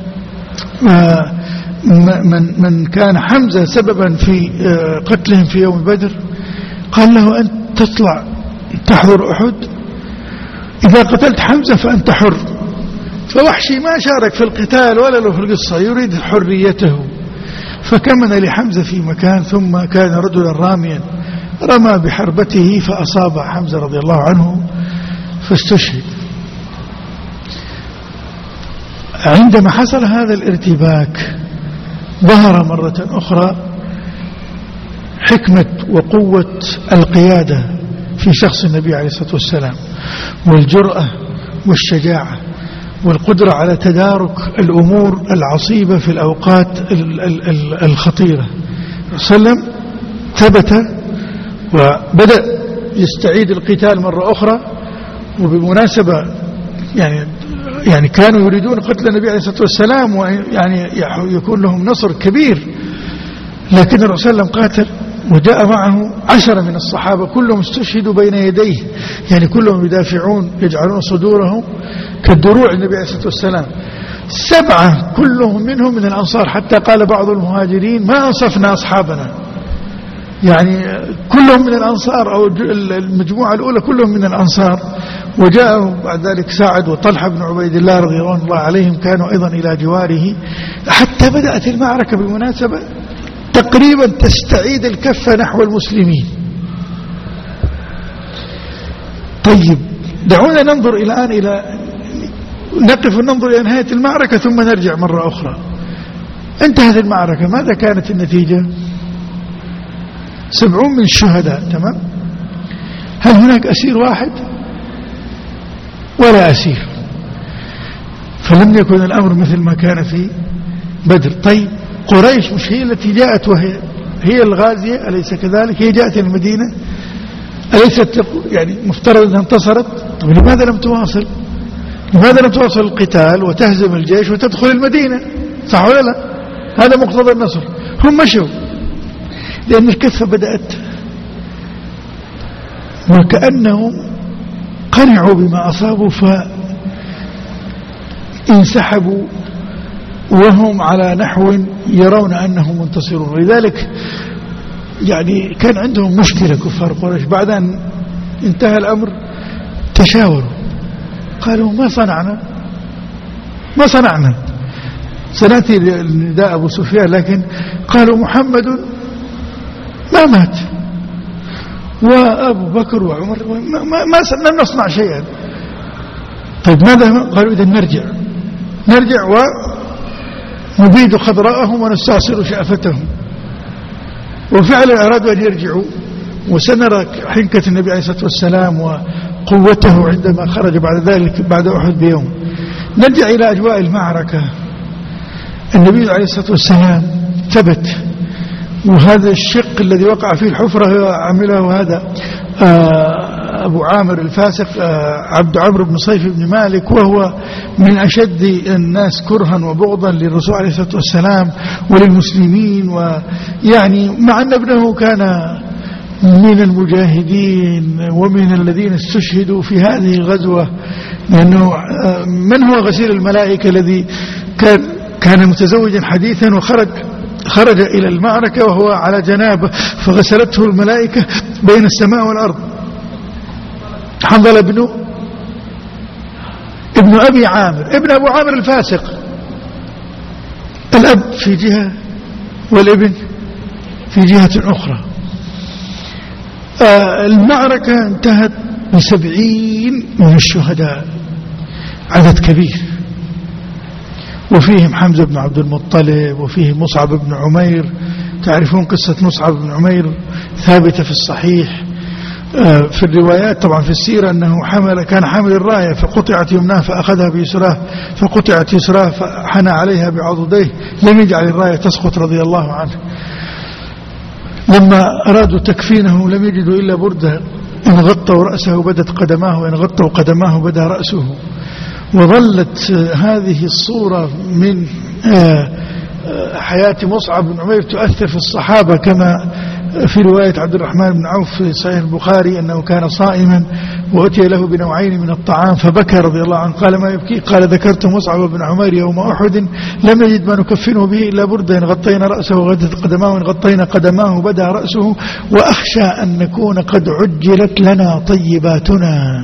من من كان حمزة سببا في قتلهم في يوم بدر. قال له: أنت تطلع تحضر أحد، إذا قتلت حمزة فأنت حر. فوحشي ما شارك في القتال ولا له في القصة، يريد حريته، فكمن لحمزة في مكان، ثم كان رجلا راميا رمى بحربته فأصاب حمزة رضي الله عنه فاستشهد. عندما حصل هذا الارتباك ظهر مرة أخرى حكمة وقوة القيادة في شخص النبي عليه الصلاة والسلام، والجرأة والشجاعة والقدرة على تدارك الأمور العصيبة في الأوقات الخطيرة. صلى الله عليه وسلم ثبت وبدأ يستعيد القتال مرة أخرى. وبمناسبة يعني يعني كانوا يريدون قتل النبي عليه الصلاة والسلام، ويعني يكون لهم نصر كبير، لكن الرسول صلى الله عليه وسلم قاتل، وجاء معه عشرة من الصحابة كلهم استشهدوا بين يديه، يعني كلهم يدافعون يجعلون صدورهم كالدروع النبي عليه الصلاة والسلام. سبعة كلهم منهم من الأنصار، حتى قال بعض المهاجرين: ما أنصفنا أصحابنا، يعني كلهم من الأنصار، أو المجموعة الأولى كلهم من الأنصار. وجاء بعد ذلك سعد وطلحة بن عبيد الله رضي الله عليهم، كانوا أيضا إلى جواره، حتى بدأت المعركة بالمناسبة تقريبا تستعيد الكفة نحو المسلمين. طيب دعونا ننظر الآن إلى نقف وننظر إلى نهاية المعركة ثم نرجع مرة أخرى. انتهت المعركة، ماذا كانت النتيجة؟ سبعون من الشهداء، تمام؟ هل هناك أسير واحد؟ ولا أسير. فلم يكن الأمر مثل ما كان في بدر. طيب قريش مش هي التي جاءت وهي هي الغازية، أليس كذلك؟ هي جاءت المدينة، أليست يعني مفترض أنها انتصرت؟ طيب لماذا لم تواصل؟ لماذا لم تواصل القتال وتهزم الجيش وتدخل المدينة؟ صح ولا لا؟ هذا مقتضى النصر. هم مشوا لأن الكفة بدأت، وكأنهم قنعوا بما أصابوا فانسحبوا وهم على نحو يرون أنهم منتصرون. ولذلك يعني كان عندهم مشكلة كفار قريش. بعد أن انتهى الأمر تشاوروا، قالوا: ما صنعنا ما صنعنا سنأتي لنداء أبو سفيان، لكن قالوا: محمد ما مات، وأبو بكر وعمر ما, ما لم نصنع شيئا. طيب ماذا؟ قالوا: إذا نرجع نرجع ونبيد خضراءهم ونستعصر شأفتهم. وفعلا أرادوا أن يرجعوا، وسنرى حنكة النبي عليه الصلاة والسلام وقوته عندما خرج بعد ذلك بعد أحد بيوم. نرجع إلى أجواء المعركة. النبي عليه الصلاة والسلام ثبت، وهذا الشق الذي وقع فيه الحفرة عمله هذا أبو عامر الفاسق عبد عمرو بن صيف بن مالك، وهو من أشد الناس كرها وبغضا للرسول عليه الصلاة والسلام وللمسلمين. ويعني مع أن ابنه كان من المجاهدين ومن الذين استشهدوا في هذه الغزوة، لأنه من هو غسيل الملائكة الذي كان كان متزوجا حديثا وخرج خرج إلى المعركة وهو على جنابه فغسلته الملائكة بين السماء والأرض؟ حنظلة ابن ابن أبي عامر ابن أبو عامر الفاسق. الأب في جهة والابن في جهة أخرى. آه المعركة انتهت بسبعين من الشهداء، عدد كبير، وفيهم حمزة بن عبد المطلب وفيهم مصعب بن عمير. تعرفون قصة مصعب بن عمير ثابتة في الصحيح في الروايات طبعا في السيرة أنه حمل كان حامل الراية فقطعت يمناه فأخذها بيسراه، فقطعت يسراه فحنى عليها بعضديه لم يجعل الراية تسقط رضي الله عنه. لما أرادوا تكفينه لم يجدوا إلا بردة، إن غطوا رأسه بدت قدماه وإن غطوا قدماه بدا رأسه. وظلت هذه الصورة من حياة مصعب بن عمير تؤثر في الصحابة، كما في رواية عبد الرحمن بن عوف في صحيح البخاري أنه كان صائما وأتي له بنوعين من الطعام فبكى رضي الله عنه. قال ما يبكي؟ قال ذكرت مصعب بن عمير يوم أحد لم نجد ما نكفنه به إلا بردة، إن غطينا رأسه وغدت قدماه، إن غطينا قدماه بدا رأسه، وأخشى أن نكون قد عجلت لنا طيباتنا.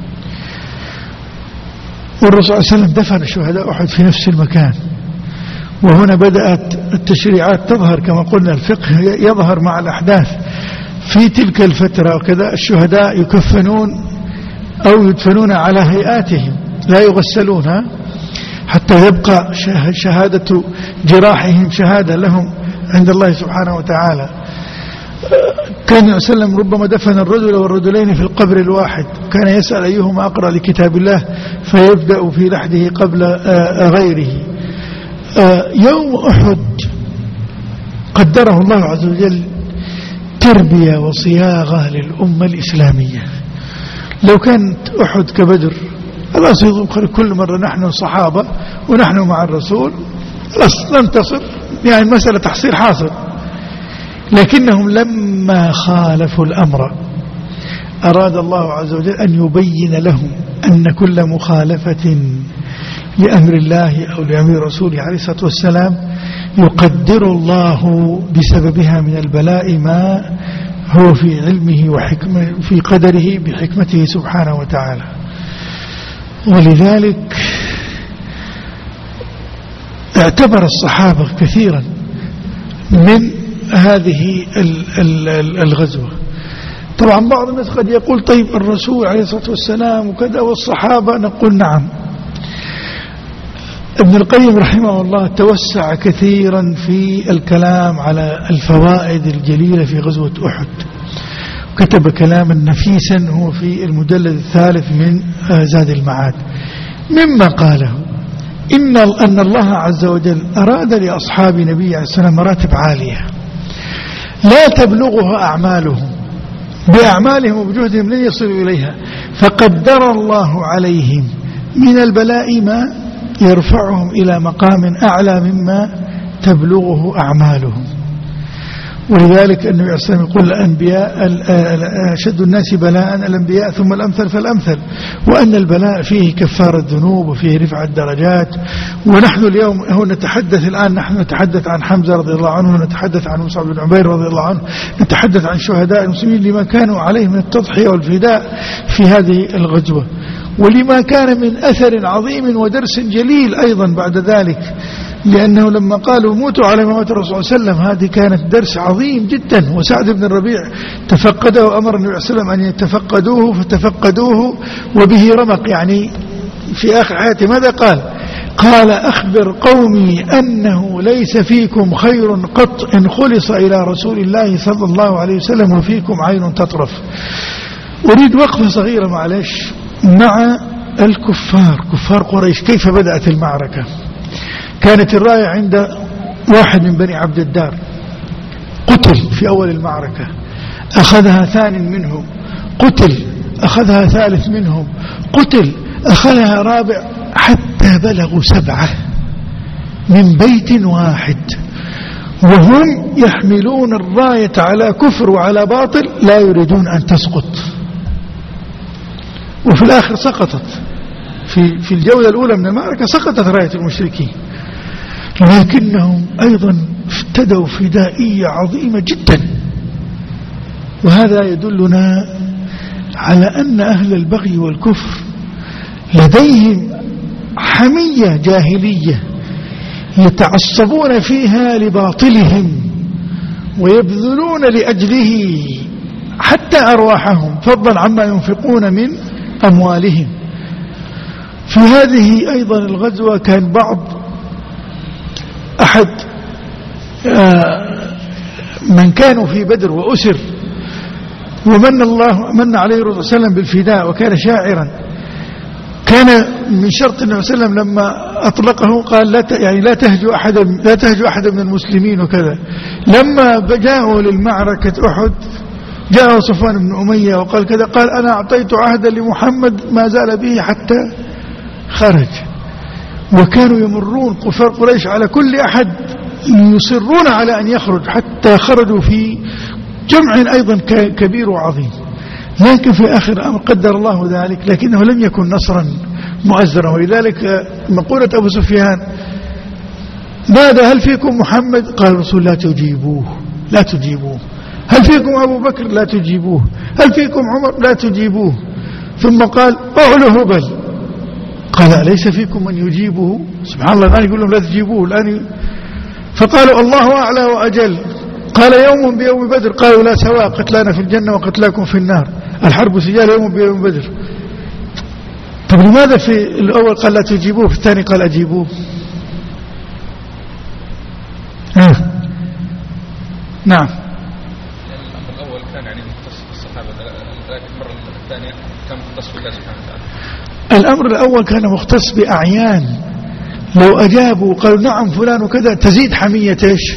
والرسول صلى الله عليه وسلم دفن شهداء أحد في نفس المكان. وهنا بدأت التشريعات تظهر، كما قلنا الفقه يظهر مع الأحداث. في تلك الفترة وكذا الشهداء يكفنون أو يدفنون على هيئاتهم لا يغسلون حتى يبقى شهادة جراحهم شهادة لهم عند الله سبحانه وتعالى. كان صلى الله عليه وسلم ربما دفن الرجل والرجلين في القبر الواحد، كان يسأل أيهما أقرأ لكتاب الله فيبدأ في لحده قبل غيره. يوم أحد قدره الله عز وجل تربية وصياغة للأمة الإسلامية. لو كانت أحد كبدر الله سيظهر كل مرة نحن صحابة ونحن مع الرسول ننتصر، يعني المسألة تحصيل حاصل. لكنهم لما خالفوا الأمر أراد الله عز وجل أن يبين لهم أن كل مخالفة لأمر الله أو لأمر رسوله عليه الصلاة والسلام يقدر الله بسببها من البلاء ما هو في علمه وحكمه في قدره بحكمته سبحانه وتعالى. ولذلك اعتبر الصحابة كثيرا من هذه الغزوة. طبعا بعض الناس قد يقول طيب الرسول عليه الصلاة والسلام وكذا والصحابة، نقول نعم. ابن القيم رحمه الله توسع كثيرا في الكلام على الفوائد الجليلة في غزوة أحد، كتب كلاما نفيسا هو في المجلد الثالث من زاد المعاد. مما قاله إن أن الله عز وجل أراد لأصحاب نبي عليه السلام مراتب عالية لا تبلغها أعمالهم، بأعمالهم وبجهدهم لن يصلوا إليها، فقدر الله عليهم من البلاء ما يرفعهم إلى مقام أعلى مما تبلغه أعمالهم. ولذلك النبي عليه الصلاة والسلام يقول الأنبياء أشد الناس بلاء الأنبياء ثم الأمثل فالأمثل، وأن البلاء فيه كفار الذنوب وفيه رفع الدرجات. ونحن اليوم هو نتحدث الآن نحن نتحدث عن حمزة رضي الله عنه، ونتحدث عن مصعب بن عمير رضي الله عنه، نتحدث عن شهداء المسلمين لما كانوا عليه من التضحية والفداء في هذه الغزوة، ولما كان من أثر عظيم ودرس جليل أيضا بعد ذلك، لأنه لما قالوا موتوا على ما مات الرسول صلى الله عليه وسلم هذه كانت درس عظيم جدا. وسعد بن الربيع تفقده وأمر النبي صلى الله عليه وسلم أن يتفقدوه فتفقدوه وبه رمق، يعني في آخر حياته ماذا قال؟ قال أخبر قومي أنه ليس فيكم خير قط إن خلص إلى رسول الله صلى الله عليه وسلم وفيكم عين تطرف. أريد وقفة صغيرة معلش مع الكفار، كفار قريش. كيف بدأت المعركة؟ كانت الراية عند واحد من بني عبد الدار، قتل في أول المعركة، أخذها ثاني منهم قتل، أخذها ثالث منهم قتل، أخذها رابع، حتى بلغوا سبعة من بيت واحد، وهم يحملون الراية على كفر وعلى باطل لا يريدون أن تسقط. وفي الآخر سقطت في في الجولة الأولى من المعركة، سقطت راية المشركين، لكنهم أيضا افتدوا فدائية عظيمة جدا. وهذا يدلنا على أن أهل البغي والكفر لديهم حمية جاهلية يتعصبون فيها لباطلهم ويبذلون لأجله حتى أرواحهم فضلا عما ينفقون من أموالهم. في هذه أيضا الغزوة كان بعض أحد من كانوا في بدر وأسر ومن الله من عليه الرسول صلى الله عليه وسلم بالفداء وكان شاعرا. كان من شرط النبي صلى الله عليه وسلم لما أطلقه قال لا يعني لا تهجو أحدا لا تهجو أحدا من المسلمين وكذا. لما جاءوا للمعركة أحد جاء صفوان بن أمية وقال كذا، قال أنا أعطيت عهدا لمحمد ما زال به حتى خرج. وكانوا يمرون كفار قريش على كل أحد يصرون على أن يخرج حتى خرجوا في جمع أيضا كبير وعظيم. لكن في آخر الأمر قدر الله ذلك، لكنه لم يكن نصرا مؤزرا. ولذلك مقولة أبو سفيان نادى هل فيكم محمد؟ قال الرسول لا تجيبوه لا تجيبوه. هل فيكم أبو بكر؟ لا تجيبوه. هل فيكم عمر؟ لا تجيبوه. ثم قال أعلى هبل. قال أليس فيكم من يجيبه؟ سبحان الله، الآن يقول لهم لا تجيبوه الآن. فقالوا الله أعلى وأجل. قال يوم بيوم بدر. قالوا لا سواء، قتلانا في الجنة وقتلاكم في النار، الحرب سجال يوم بيوم بدر. طب لماذا في الأول قال لا تجيبوه في الثاني قال أجيبوه؟ ها. نعم. الأمر الأول كان يعني مختص بالصحابة، لكن المرة الثانية كان مختص بالله سبحانه وتعالى. الأمر الأول كان مختص بأعيان، لو أجابوا قالوا نعم فلان وكذا تزيد حمية إيش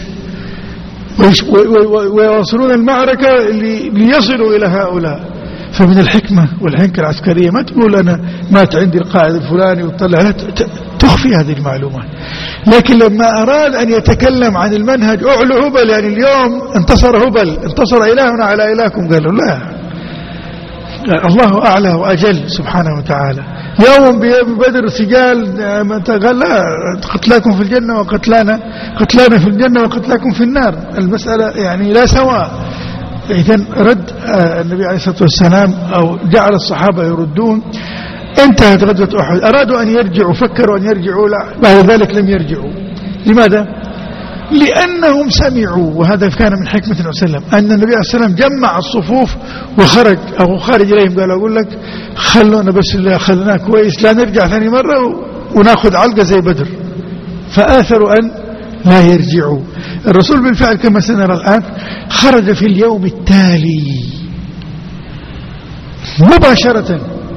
ويواصلون المعركة ليصلوا إلى هؤلاء. فمن الحكمة والحنكة العسكرية ما تقول أنا مات عندي القائد الفلاني وتطلع، تخفي هذه المعلومات. لكن لما أراد أن يتكلم عن المنهج أعلى هبل، يعني اليوم انتصر هبل، انتصر إلهنا على إلهكم، قالوا لا، الله أعلى وأجل سبحانه وتعالى. يوم بدر سجال قال لا، قتلاكم في الجنة وقتلانا قتلانا في الجنة وقتلاكم في النار، المسألة يعني لا سواء. إذن رد النبي عليه الصلاة والسلام أو جعل الصحابة يردون. انتهت غزوة أحد، أرادوا أن يرجعوا، فكروا أن يرجعوا، لا، بعد ذلك لم يرجعوا. لماذا؟ لأنهم سمعوا، وهذا كان من حكمة النبي صلى الله عليه وسلم، أن النبي عليه الصلاة والسلام جمع الصفوف وخرج أو خارج إليهم قال أقول لك خلونا بس اللي أخذناه كويس، لا نرجع ثاني مرة ونأخذ علقة زي بدر. فآثروا أن لا يرجعوا. الرسول بالفعل كما سنرى الآن خرج في اليوم التالي مباشرة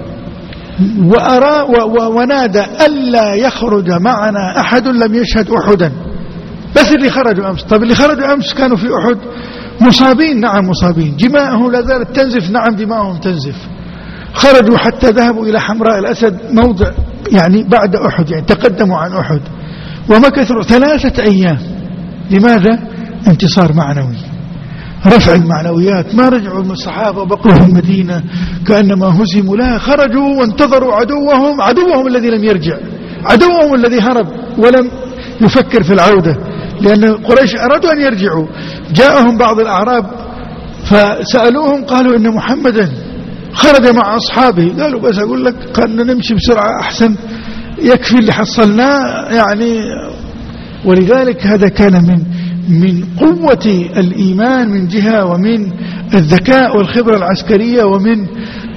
وأرى ونادى ألا يخرج معنا أحد لم يشهد أحدا، بس اللي خرجوا أمس. طب اللي خرجوا أمس كانوا في أحد مصابين، نعم مصابين، دماءهم لا زالت تنزف، نعم دماءهم تنزف. خرجوا حتى ذهبوا إلى حمراء الأسد موضع يعني بعد أحد، يعني تقدموا عن أحد ومكثوا ثلاثة أيام. لماذا؟ انتصار معنوي، رفع المعنويات. ما رجعوا من الصحابة بقوا في المدينة كأنما هزموا، لا، خرجوا وانتظروا عدوهم عدوهم الذي لم يرجع، عدوهم الذي هرب ولم يفكر في العودة، لأن قريش أرادوا أن يرجعوا. جاءهم بعض الأعراب فسألوهم قالوا إن محمدا خرج مع أصحابه. قالوا بس أقول لك قالنا نمشي بسرعة أحسن، يكفي اللي حصلناه يعني. ولذلك هذا كان من من قوة الإيمان من جهة، ومن الذكاء والخبرة العسكرية، ومن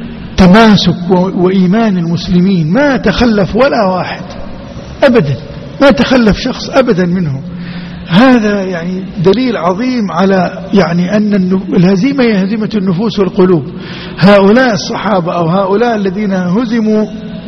تماسك وإيمان المسلمين. ما تخلف ولا واحد أبدا، ما تخلف شخص أبدا منهم. هذا يعني دليل عظيم على يعني أن الهزيمة هي هزيمة النفوس والقلوب. هؤلاء الصحابة أو هؤلاء الذين هزموا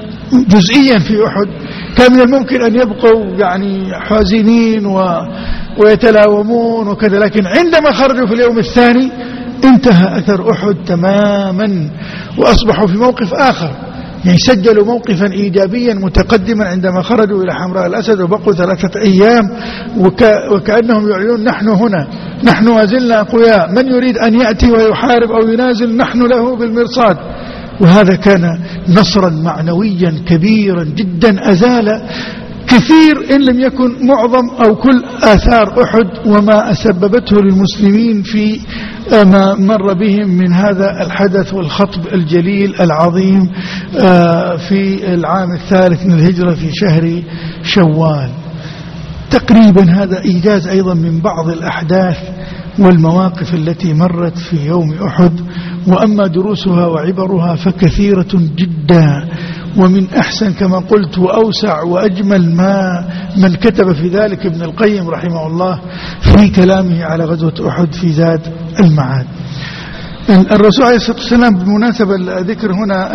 جزئيا في أحد كان من الممكن أن يبقوا يعني حزينين و... ويتلاومون وكذا، لكن عندما خرجوا في اليوم الثاني انتهى أثر أحد تماما وأصبحوا في موقف آخر، يعني سجلوا موقفا إيجابيا متقدما عندما خرجوا إلى حمراء الأسد وبقوا ثلاثة أيام وك... وكأنهم يعلنون نحن هنا، نحن وزلنا أقوياء، من يريد أن يأتي ويحارب أو ينازل نحن له بالمرصاد. وهذا كان نصرا معنويا كبيرا جدا، أزال كثير إن لم يكن معظم أو كل آثار أحد وما أسببته للمسلمين في ما مر بهم من هذا الحدث والخطب الجليل العظيم في العام الثالث من الهجرة في شهر شوال. تقريبا هذا إيجاز أيضا من بعض الأحداث والمواقف التي مرت في يوم أحد. وأما دروسها وعبرها فكثيرة جدا، ومن أحسن كما قلت وأوسع وأجمل ما من كتب في ذلك ابن القيم رحمه الله في كلامه على غزوة أحد في زاد المعاد. الرسول عليه الصلاة والسلام بالمناسبة ذكر هنا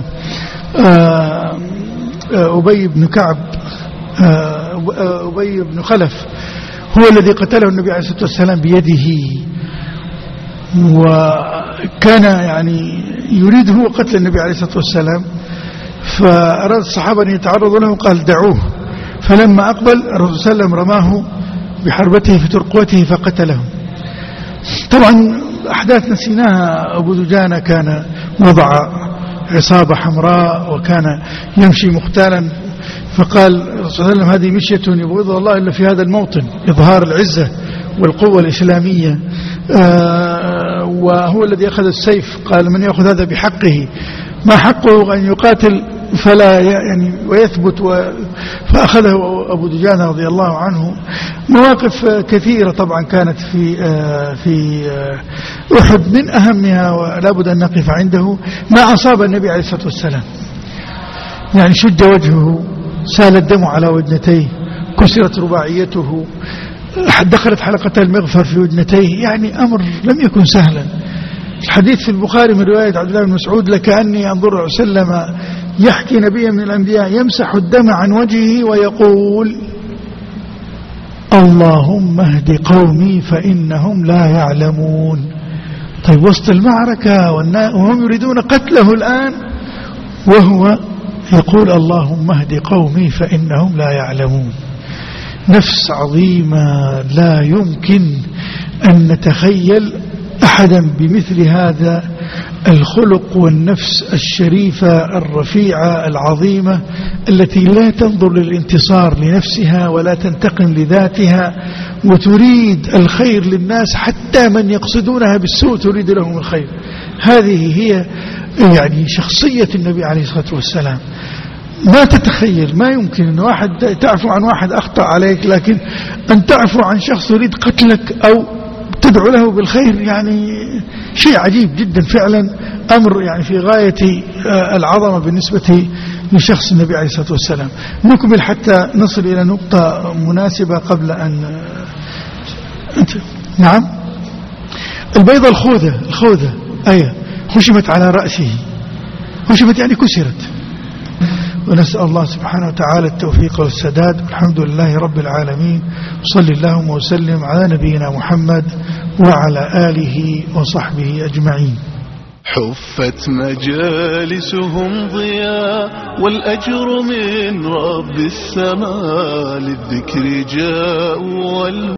أبي بن كعب أبي بن خلف هو الذي قتله النبي عليه الصلاة والسلام بيده، وكان يعني يريد هو قتل النبي عليه الصلاة والسلام، فأراد الصحابة أن يتعرضوا له وقال دعوه، فلما أقبل الرسول صلى الله عليه وسلم رماه بحربته في ترقوته فقتله. طبعا أحداث نسيناها. أبو دجانة كان وضع عصابة حمراء وكان يمشي مختالا، فقال الرسول صلى الله عليه وسلم هذه مشية يبغضها الله إلا في هذا الموطن، إظهار العزة والقوة الإسلامية. آه وهو الذي أخذ السيف، قال من يأخذ هذا بحقه، ما حقه أن يقاتل فلا يعني ويثبت و... فأخذه أبو دجانة رضي الله عنه. مواقف كثيرة طبعا كانت في آه في آه أحد، من أهمها ولا بد أن نقف عنده ما أصاب النبي عليه الصلاة والسلام، يعني شج وجهه، سال الدم على وجنتيه، كسرت رباعيته، دخلت حلقة المغفر في وجنتيه، يعني أمر لم يكن سهلا. الحديث في البخاري من رواية عبد الله بن مسعود لكأني أنظر وسلم يحكي نبيا من الأنبياء يمسح الدم عن وجهه ويقول اللهم اهد قومي فإنهم لا يعلمون. طيب وسط المعركة وهم يريدون قتله الآن وهو يقول اللهم اهد قومي فإنهم لا يعلمون. نفس عظيمة لا يمكن أن نتخيل أحدا بمثل هذا الخلق والنفس الشريفة الرفيعة العظيمة التي لا تنظر للانتصار لنفسها ولا تنتقم لذاتها، وتريد الخير للناس حتى من يقصدونها بالسوء تريد لهم الخير. هذه هي يعني شخصية النبي عليه الصلاة والسلام. ما تتخيل، ما يمكن أن واحد تعفو عن واحد أخطأ عليك، لكن أن تعفو عن شخص يريد قتلك أو تدعو له بالخير يعني شيء عجيب جدا فعلا، أمر يعني في غاية العظمة بالنسبة لشخص النبي عليه الصلاة والسلام. نكمل حتى نصل إلى نقطة مناسبة قبل أن نعم البيضة الخوذة الخوذة أيه خشمت على رأسه، خشمت يعني كسرت. ونسأل الله سبحانه وتعالى التوفيق والسداد، والحمد لله رب العالمين، وصلى اللهم وسلم على نبينا محمد وعلى آله وصحبه أجمعين. حفت مجالسهم ضياء والأجر من رب السماء، للذكر جاء